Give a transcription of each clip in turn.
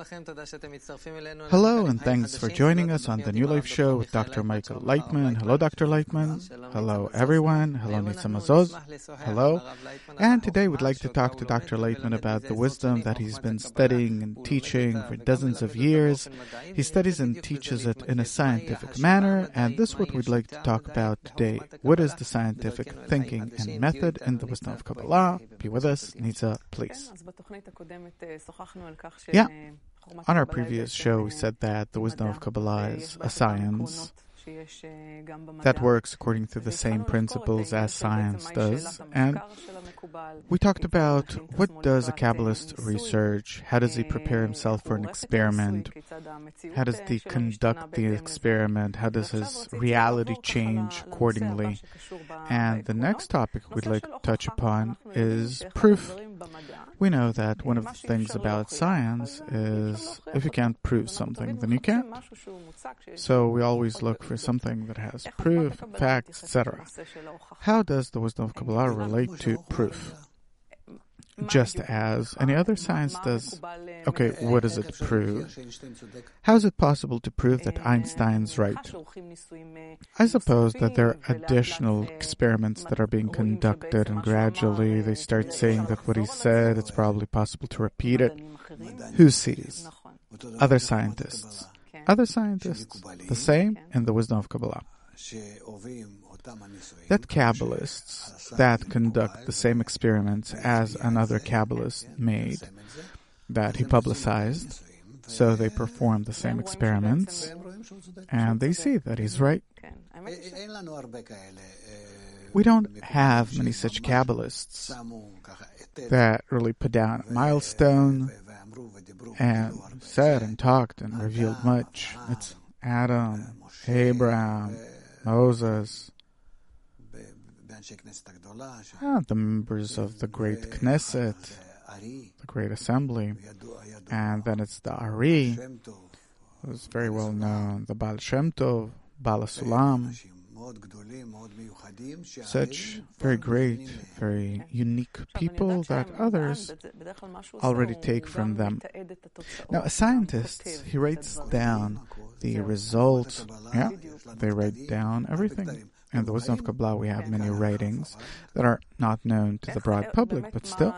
Hello, and thanks for joining us on the New Life Show with Dr. Michael Leitman. Hello, Dr. Leitman. Hello, everyone. Hello, Nitza Mazoz. Hello. And today we'd like to talk to Dr. Leitman about the wisdom that he's been studying and teaching for dozens of years. He studies and teaches it in a scientific manner, and this is what we'd like to talk about today. What is the scientific thinking and method in the wisdom of Kabbalah? Be with us, Nitza, please. Yeah. On our previous show, we said that the wisdom of Kabbalah is a science that works according to the same principles as science does. And we talked about what does a Kabbalist research, how does he prepare himself for an experiment, how does he conduct the experiment, how does his reality change accordingly. And the next topic we'd like to touch upon is proof. We know that one of the things about science is if you can't prove something, then you can't. So we always look for something that has proof, facts, etc. How does the wisdom of Kabbalah relate to proof? Just as any other science does. Okay, what does it prove? How is it possible to prove that Einstein's right? I suppose that there are additional experiments that are being conducted, and gradually they start saying that what he said, it's probably possible to repeat it. Who sees? Other scientists. Other scientists. The same in the wisdom of Kabbalah. That Kabbalists that conduct the same experiments as another Kabbalist made, that he publicized, so they perform the same experiments, and they see that he's right. We don't have many such Kabbalists that really put down a milestone and said and talked and revealed much. It's Adam, Abraham, Moses, the members of the great Knesset, the great assembly, and then it's the Ari, who's very well known, the Baal Shem Tov, Baal Sulam, such very great, very unique people that others already take from them. Now, a scientist, he writes down the results. Yeah, they write down everything. In the wisdom of Kabbalah, we have many writings that are not known to the broad public, but still.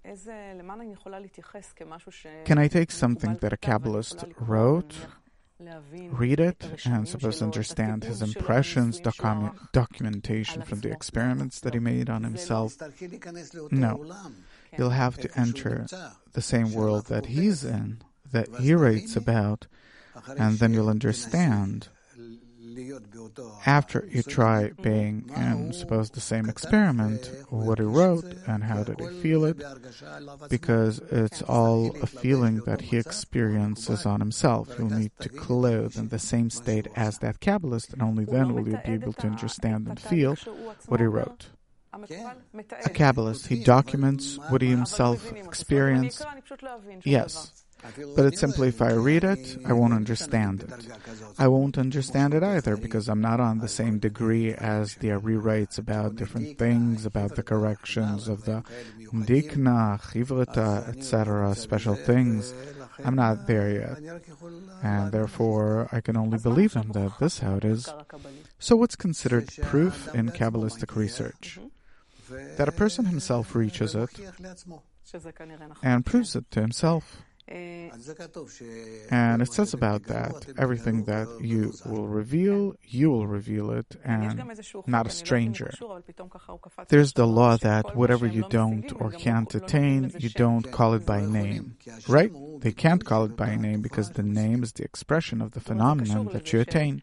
Can I take something that a Kabbalist wrote, read it, and suppose to understand his impressions, documentation from the experiments that he made on himself? No. You'll have to enter the same world that he's in, that he writes about, and then you'll understand. After you try being in, suppose, the same experiment, what he wrote and how did he feel it, because it's all a feeling that he experiences on himself. You'll need to clothe in the same state as that Kabbalist, and only then will you be able to understand and feel what he wrote. A Kabbalist, he documents what he himself experienced. Yes. But it's simply if I read it, I won't understand it. I won't understand it either because I'm not on the same degree as the rewrites about different things, about the corrections of the Dikna, Chivrata, etc., special things. I'm not there yet. And therefore, I can only believe him that this is how it is. So what's considered proof in Kabbalistic research? That a person himself reaches it and proves it to himself. And it says about that, everything that you will reveal it, and not a stranger. There's the law that whatever you don't or can't attain, you don't call it by name. Right? They can't call it by name because the name is the expression of the phenomenon that you attain.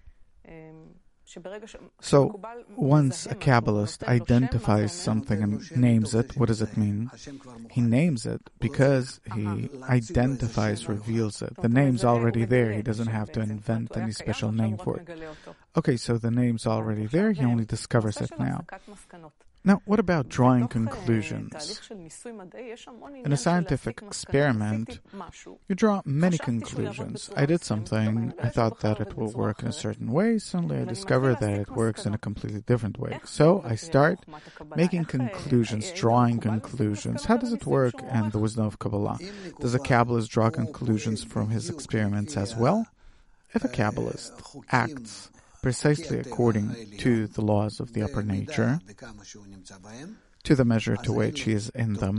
So, once a Kabbalist identifies something and names it, what does it mean? He names it because he identifies, reveals it. The name's already there. He doesn't have to invent any special name for it. Okay, so the name's already there. He only discovers it now. Now, what about drawing conclusions? In a scientific experiment, you draw many conclusions. I did something, I thought that it will work in a certain way, suddenly I discovered that it works in a completely different way. So I start making conclusions, drawing conclusions. How does it work in the wisdom of Kabbalah? Does a Kabbalist draw conclusions from his experiments as well? If a Kabbalist acts precisely according to the laws of the upper nature, to the measure to which he is in them,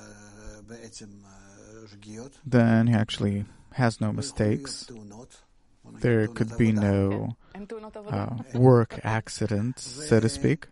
then he actually has no mistakes. There could be no work accidents, so to speak.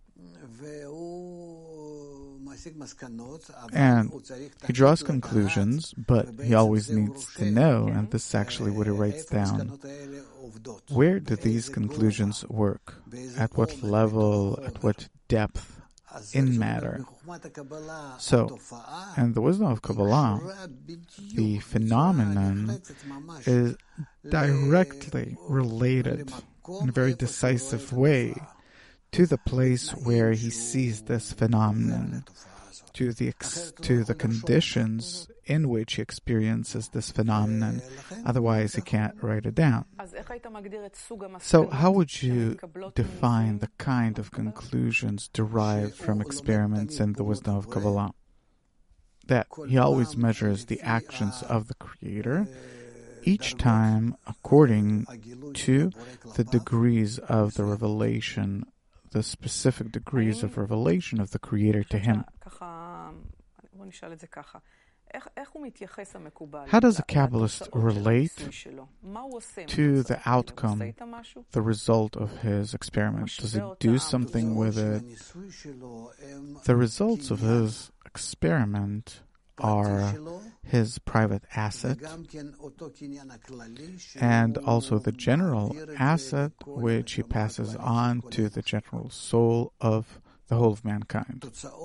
And he draws conclusions, but he always needs to know, and this is actually what he writes down, where do these conclusions work? At what level, at what depth in matter? So, in the wisdom of Kabbalah, the phenomenon is directly related in a very decisive way to the place where he sees this phenomenon, to the conditions in which he experiences this phenomenon. Otherwise, he can't write it down. So, how would you define the kind of conclusions derived from experiments in the wisdom of Kabbalah? That he always measures the actions of the Creator, each time according to the degrees of the revelation, the specific degrees of revelation of the Creator to him. How does a Kabbalist relate to the outcome, the result of his experiment? Does he do something with it? The results of his experiment are his private asset and also the general asset which he passes on to the general soul of the whole of mankind.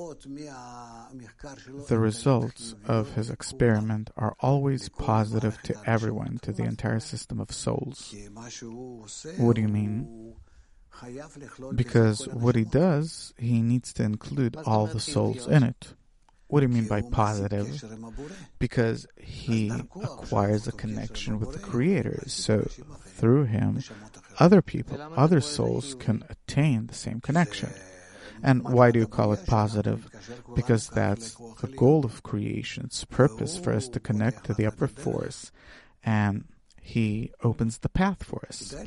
The results of his experiment are always positive to everyone, to the entire system of souls. What do you mean? Because what he does, he needs to include all the souls in it. What do you mean by positive? Because he acquires a connection with the Creator. So through him, other people, other souls can attain the same connection. And why do you call it positive? Because that's the goal of creation. It's purpose for us to connect to the upper force. And he opens the path for us.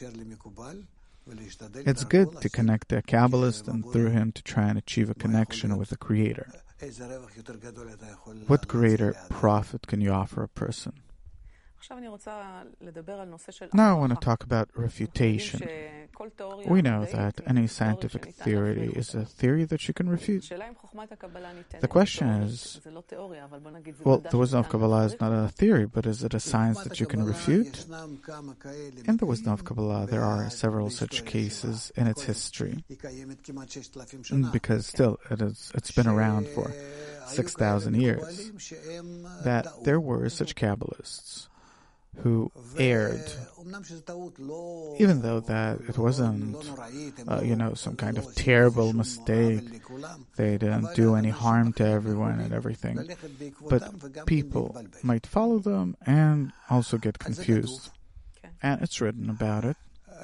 It's good to connect to a Kabbalist and through him to try and achieve a connection with the Creator. What greater profit can you offer a person? Now I want to talk about refutation. We know that any scientific theory is a theory that you can refute. The question is, well, the wisdom of Kabbalah is not a theory, but is it a science that you can refute? In the wisdom of Kabbalah, there are several such cases in its history, because still it's been around for 6,000 years, that there were such Kabbalists who erred, even though that it wasn't, some kind of terrible mistake. They didn't do any harm to everyone and everything. But people might follow them and also get confused. And it's written about it.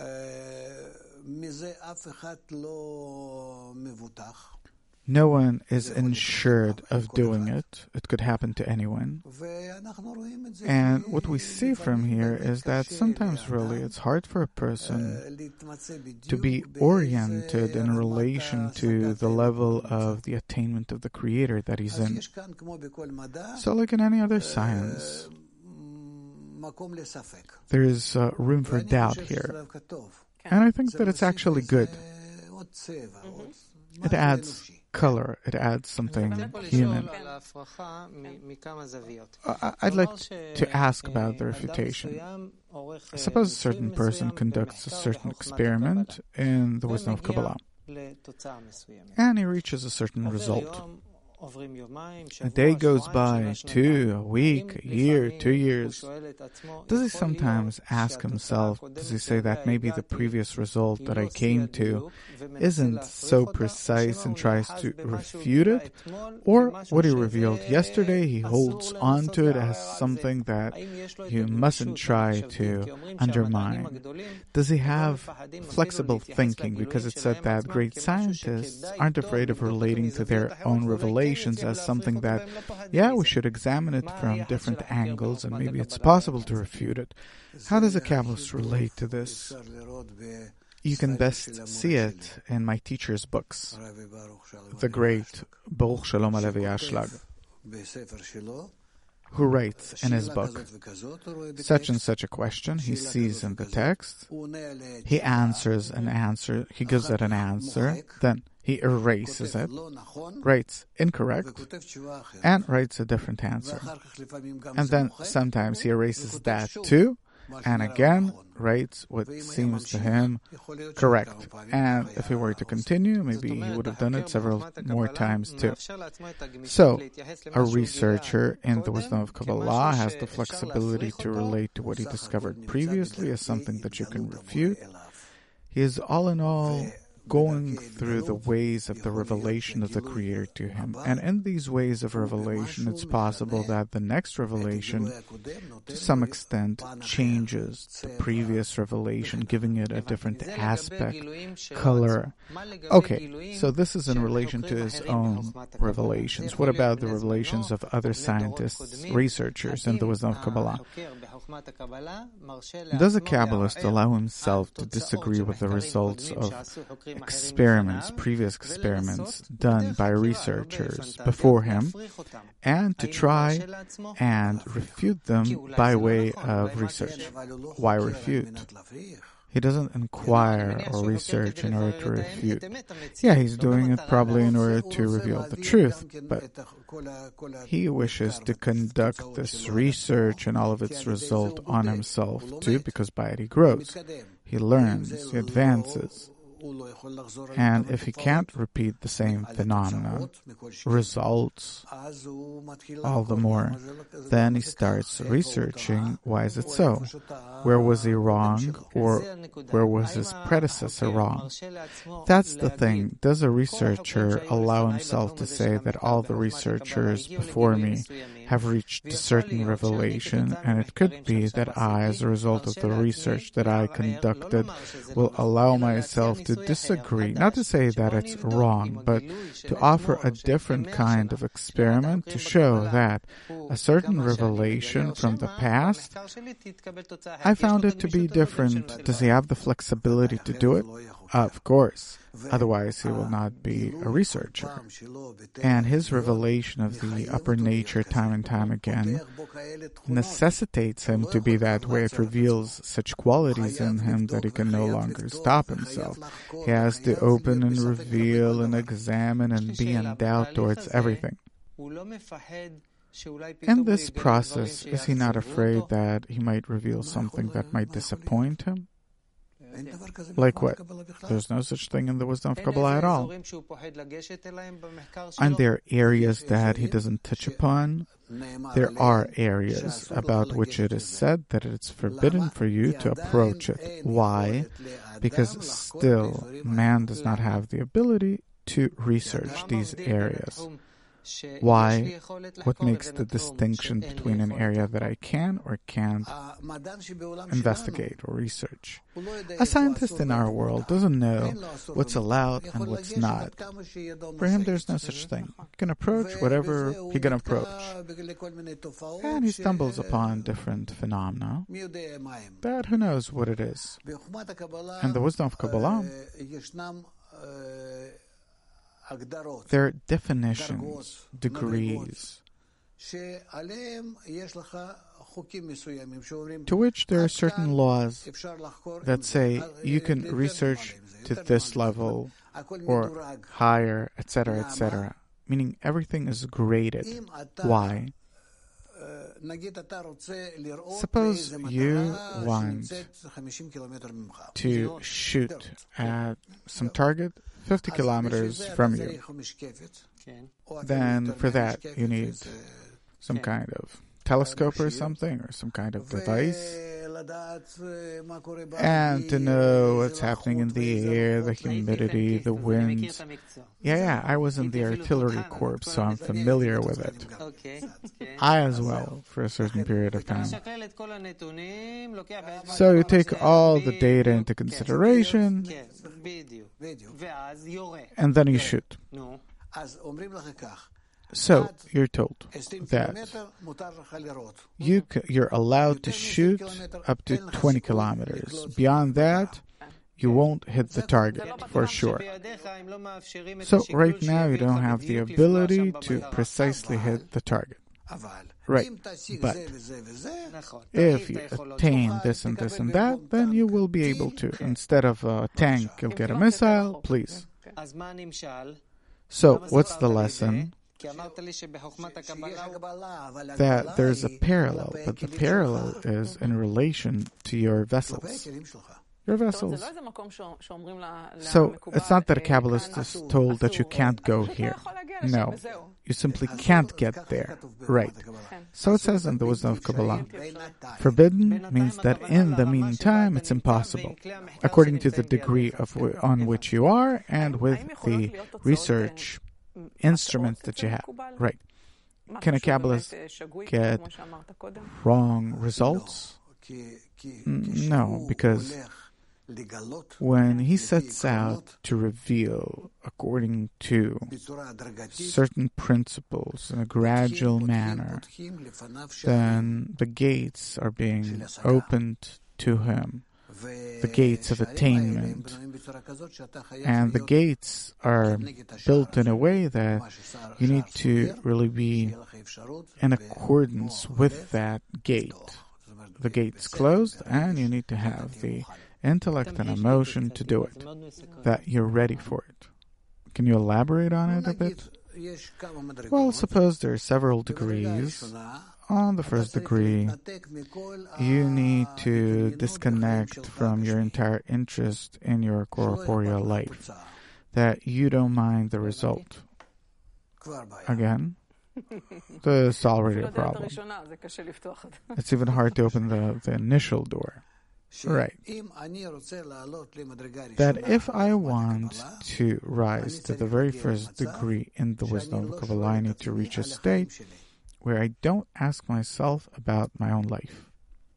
No one is insured of doing it. It could happen to anyone. And what we see from here is that sometimes really it's hard for a person to be oriented in relation to the level of the attainment of the Creator that he's in. So like in any other science, there is room for doubt here. And I think that it's actually good. It adds color, it adds something human. I'd like to ask about the refutation. Suppose a certain person conducts a certain experiment in the wisdom of Kabbalah, and he reaches a certain result. A day goes by, 2, a week, a year, 2 years. Does he sometimes ask himself, does he say that maybe the previous result that I came to isn't so precise and tries to refute it? Or what he revealed yesterday, he holds on to it as something that you mustn't try to undermine? Does he have flexible thinking? Because it's said that great scientists aren't afraid of relating to their own revelations as something that, yeah, we should examine it from different angles and maybe it's possible to refute it. How does a Kabbalist relate to this? You can best see it in my teacher's books. The great Baruch Shalom Alevi Ashlag, who writes in his book, such and such a question he sees in the text, he answers an answer, he gives it an answer, then he erases it, writes incorrect, and writes a different answer. And then sometimes he erases that too, and again writes what seems to him correct. And if he were to continue, maybe he would have done it several more times too. So, a researcher in the wisdom of Kabbalah has the flexibility to relate to what he discovered previously as something that you can refute. He is all in all going through the ways of the revelation of the Creator to him. And in these ways of revelation, it's possible that the next revelation, to some extent, changes the previous revelation, giving it a different aspect, color. Okay, so this is in relation to his own revelations. What about the revelations of other scientists, researchers in the wisdom of Kabbalah? Does a Kabbalist allow himself to disagree with the results of experiments, previous experiments done by researchers before him, and to try and refute them by way of research? Why refute? He doesn't inquire or research in order to refute. Yeah, he's doing it probably in order to reveal the truth, but he wishes to conduct this research and all of its result on himself too, because by it he grows, he learns, he advances. And if he can't repeat the same phenomena, results, all the more, then he starts researching, why is it so? Where was he wrong, or where was his predecessor wrong? That's the thing. Does a researcher allow himself to say that all the researchers before me have reached a certain revelation, and it could be that I, as a result of the research that I conducted, will allow myself to disagree, not to say that it's wrong, but to offer a different kind of experiment to show that a certain revelation from the past, I found it to be different. Does he have the flexibility to do it? Of course. Otherwise, he will not be a researcher. And his revelation of the upper nature time and time again necessitates him to be that way. It reveals such qualities in him that he can no longer stop himself. He has to open and reveal and examine and be in doubt towards everything. In this process, is he not afraid that he might reveal something that might disappoint him? Like what? There's no such thing in the wisdom of Kabbalah at all. Aren't there areas that he doesn't touch upon? There are areas about which it is said that it's forbidden for you to approach it. Why? Because still, man does not have the ability to research these areas. Why? What makes the distinction between an area that I can or can't investigate or research? A scientist in our world doesn't know what's allowed and what's not. For him, there's no such thing. He can approach whatever he can approach. And he stumbles upon different phenomena, but who knows what it is? And the wisdom of Kabbalah, there are definitions, degrees, to which there are certain laws that say you can research to this level or higher, etc., etc., meaning everything is graded. Why? Suppose you want to shoot at some target 50 kilometers from you. then for that you need some kind of telescope or something, or some kind of device, and to know what's happening in the air, the humidity, the winds. Yeah, I was in the artillery corps, so I'm familiar with it. I as well, for a certain period of time. So you take all the data into consideration, and then you shoot. So you're told that you're allowed to shoot up to 20 kilometers. Beyond that, you won't hit the target for sure. So right now you don't have the ability to precisely hit the target. Right. But if you attain this and this and that, then you will be able to. Instead of a tank, you'll get a missile, please. So what's the lesson? That there's a parallel, but the parallel is in relation to your vessels. Your vessels. So it's not that a Kabbalist is told that you can't go here. No, you simply can't get there. Right. So it says in the wisdom of Kabbalah. Forbidden means that in the meantime it's impossible, according to the degree on which you are and with the research instruments that you have. Right. Can a Kabbalist get wrong results? No, because when he sets out to reveal according to certain principles in a gradual manner, then the gates are being opened to him, the gates of attainment. And the gates are built in a way that you need to really be in accordance with that gate. The gate's closed, and you need to have the intellect and emotion to do it, that you're ready for it. Can you elaborate on it a bit? Well, suppose there are several degrees. On the first degree, you need to disconnect from your entire interest in your corporeal life, that you don't mind the result. Again, this is already a problem. It's even hard to open the initial door. Right. That if I want to rise to the very first degree in the wisdom of Kabbalah, I need to reach a state where I don't ask myself about my own life.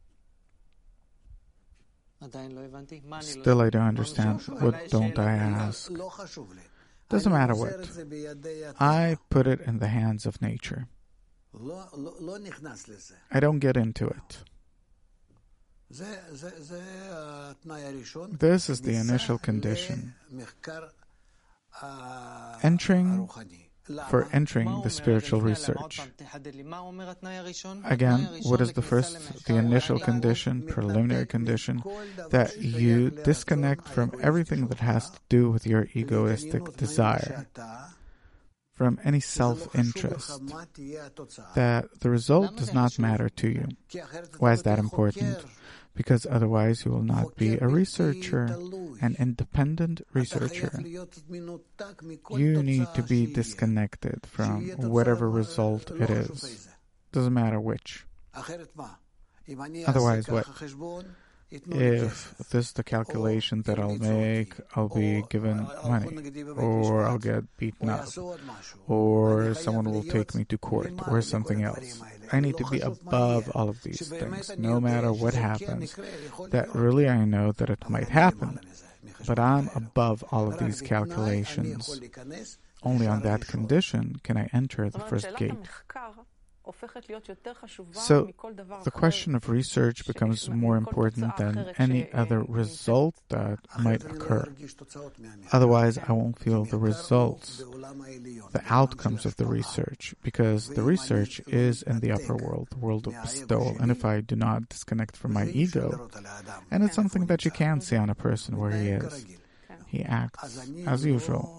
Still, I don't understand. What don't I ask? Doesn't matter what. I put it in the hands of nature. I don't get into it. This is the initial condition. Entering the spiritual research. Again, what is the initial condition, preliminary condition? That you disconnect from everything that has to do with your egoistic desire, from any self-interest, that the result does not matter to you. Why is that important? Because otherwise you will not be a researcher, an independent researcher. You need to be disconnected from whatever result it is. Doesn't matter which. Otherwise, what? If this is the calculation that I'll make, I'll be given money, or I'll get beaten up, or someone will take me to court, or something else. I need to be above all of these things, no matter what happens. That really I know that it might happen, but I'm above all of these calculations. Only on that condition can I enter the first gate. So, the question of research becomes more important than any other result that might occur. Otherwise, I won't feel the results, the outcomes of the research, because the research is in the upper world, the world of bestowal. And if I do not disconnect from my ego, and it's something that you can see on a person where he is, he acts as usual.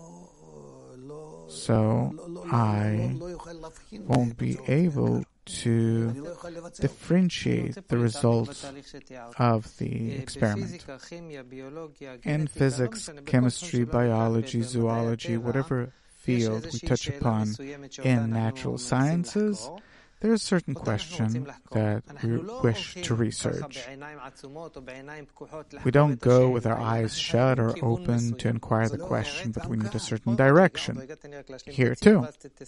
So I won't be able to differentiate the results of the experiment. In physics, chemistry, biology, zoology, whatever field we touch upon in natural sciences, there is a certain question that we wish to research. We don't go with our eyes shut or open to inquire the question, but we need a certain direction. Here too.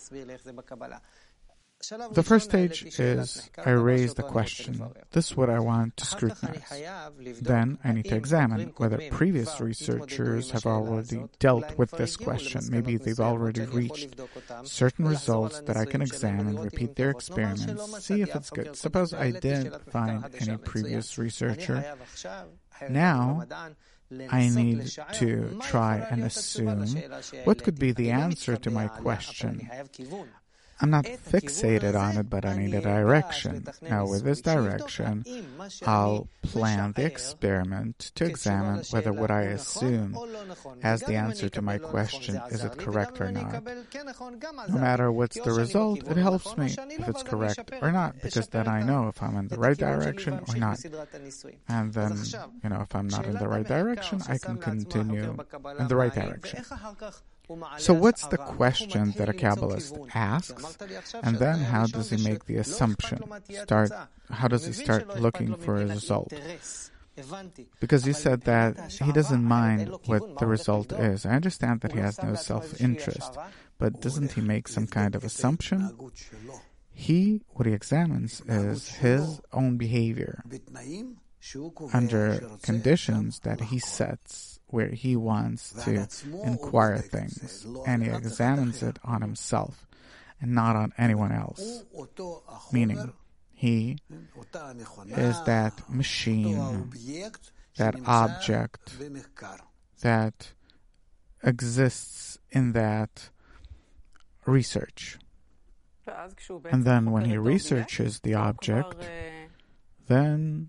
The first stage is I raise the question. This is what I want to scrutinize. Then I need to examine whether previous researchers have already dealt with this question. Maybe they've already reached certain results that I can examine, repeat their experiments, see if it's good. Suppose I didn't find any previous researcher. Now, I need to try and assume what could be the answer to my question. I'm not fixated on it, but I need a direction. Now, with this direction, I'll plan the experiment to examine whether what I assume as the answer to my question, is it correct or not. No matter what's the result, it helps me if it's correct or not, because then I know if I'm in the right direction or not. And then, if I'm not in the right direction, I can continue in the right direction. So what's the question that a Kabbalist asks, and then how does he make the assumption? How does he start looking for a result? Because you said that he doesn't mind what the result is. I understand that he has no self-interest, but doesn't he make some kind of assumption? What he examines is his own behavior under conditions that he sets, where he wants to inquire things, and he examines it on himself and not on anyone else. Meaning, he is that machine, that object that exists in that research. And then when he researches the object, then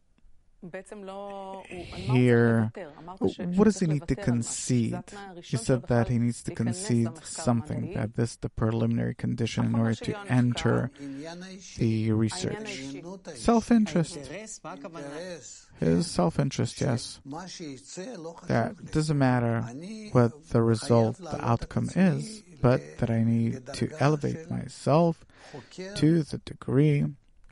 here, what does he need to concede? He said that he needs to concede something, that this is the preliminary condition in order to enter the research. Self-interest. His self-interest, yes. That doesn't matter what the result, the outcome is, but that I need to elevate myself to the degree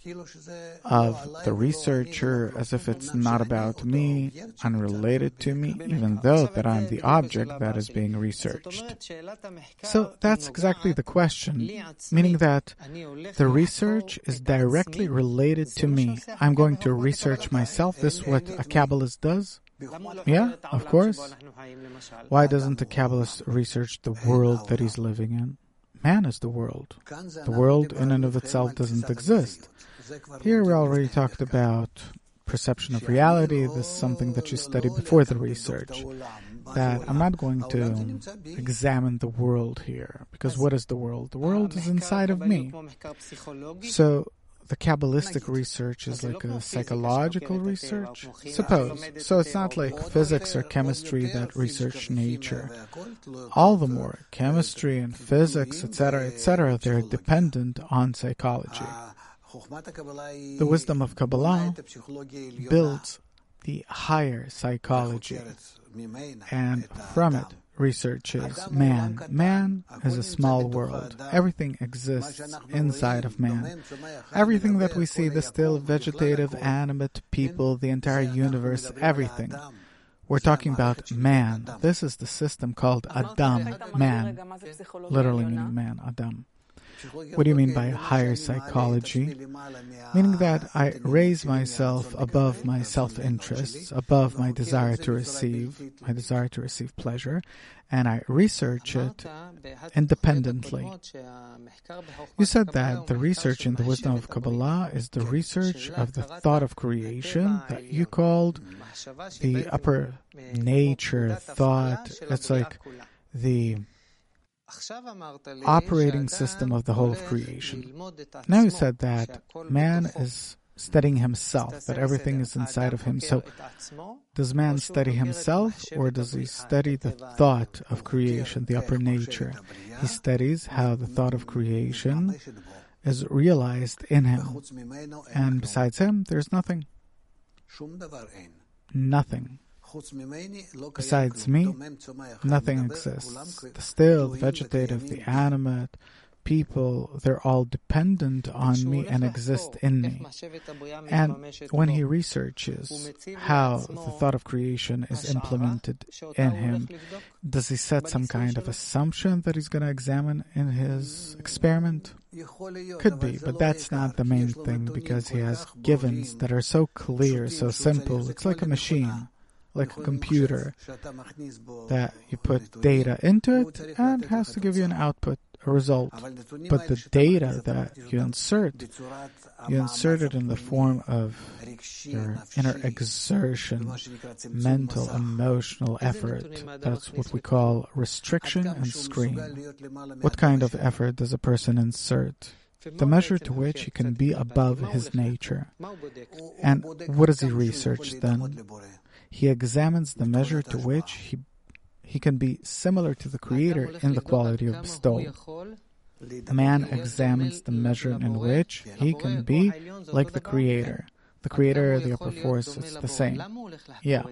of the researcher, as if it's not about me, unrelated to me, even though that I'm the object that is being researched. So that's exactly the question, meaning that the research is directly related to me. I'm going to research myself. This is what a Kabbalist does? Yeah, of course. Why doesn't a Kabbalist research the world that he's living in? Man is the world. The world in and of itself doesn't exist. Here we already talked about perception of reality. This is something that you study before the research. That I'm not going to examine the world here, because what is the world? The world is inside of me. So the Kabbalistic research is like a psychological research? Suppose. So it's not like physics or chemistry that research nature. All the more, chemistry and physics, etc., they're dependent on psychology. The wisdom of Kabbalah builds the higher psychology, and from it researches man. Man is a small world. Everything exists inside of man. Everything that we see, the still vegetative, animate people, the entire universe, everything. We're talking about man. This is the system called Adam, man. Literally meaning man, Adam. What do you mean by higher psychology? Meaning that I raise myself above my self-interests, above my desire to receive pleasure, and I research it independently. You said that the research in the wisdom of Kabbalah is the research of the thought of creation that you called the upper nature thought. It's like the operating system of the whole of creation. Now you said that man is studying himself, that everything is inside of him. So does man study himself, or does he study the thought of creation, the upper nature? He studies how the thought of creation is realized in him. And besides him, there's nothing. Nothing. Besides me, nothing exists. The still, the vegetative, the animate, people, they're all dependent on me and exist in me. And when he researches how the thought of creation is implemented in him, does he set some kind of assumption that he's going to examine in his experiment? Could be, but that's not the main thing, because he has givens that are so clear, so simple. It's like a machine, like a computer, that you put data into it and it has to give you an output, a result. But the data that you insert it in the form of your inner exertion, mental, emotional effort. That's what we call restriction and screen. What kind of effort does a person insert? The measure to which he can be above his nature. And what does he research then? He examines the measure to which he can be similar to the Creator in the quality of bestowal. Man examines the measure in which he can be like the Creator. The Creator, the upper force, it's the same. Yeah.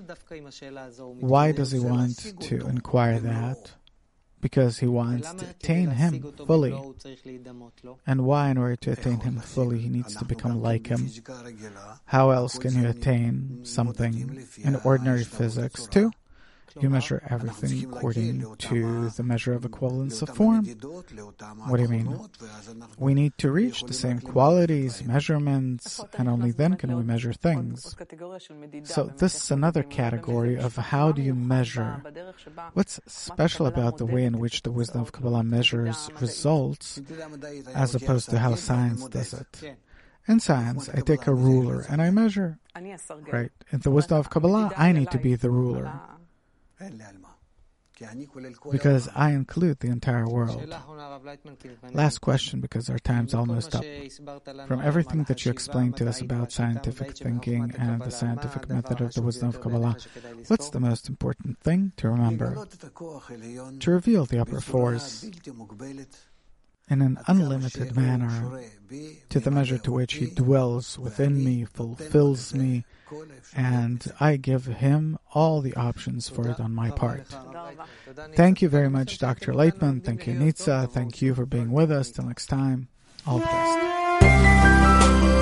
Why does he want to inquire that? Because he wants to attain Him fully. And why, in order to attain Him fully, he needs to become like Him? How else can you attain something in ordinary physics too? You measure everything according to the measure of equivalence of form. What do you mean? We need to reach the same qualities, measurements, and only then can we measure things. So this is another category of how do you measure. What's special about the way in which the wisdom of Kabbalah measures results as opposed to how science does it? In science, I take a ruler and I measure. Right. In the wisdom of Kabbalah, I need to be the ruler, because I include the entire world. Last question, because our time's almost up. From everything that you explained to us about scientific thinking and the scientific method of the wisdom of Kabbalah, what's the most important thing to remember? To reveal the upper force in an unlimited manner, to the measure to which He dwells within me, fulfills me, and I give Him all the options for it on my part. Thank you very much, Dr. Leitman. Thank you, Nitza. Thank you for being with us. Till next time, all the best.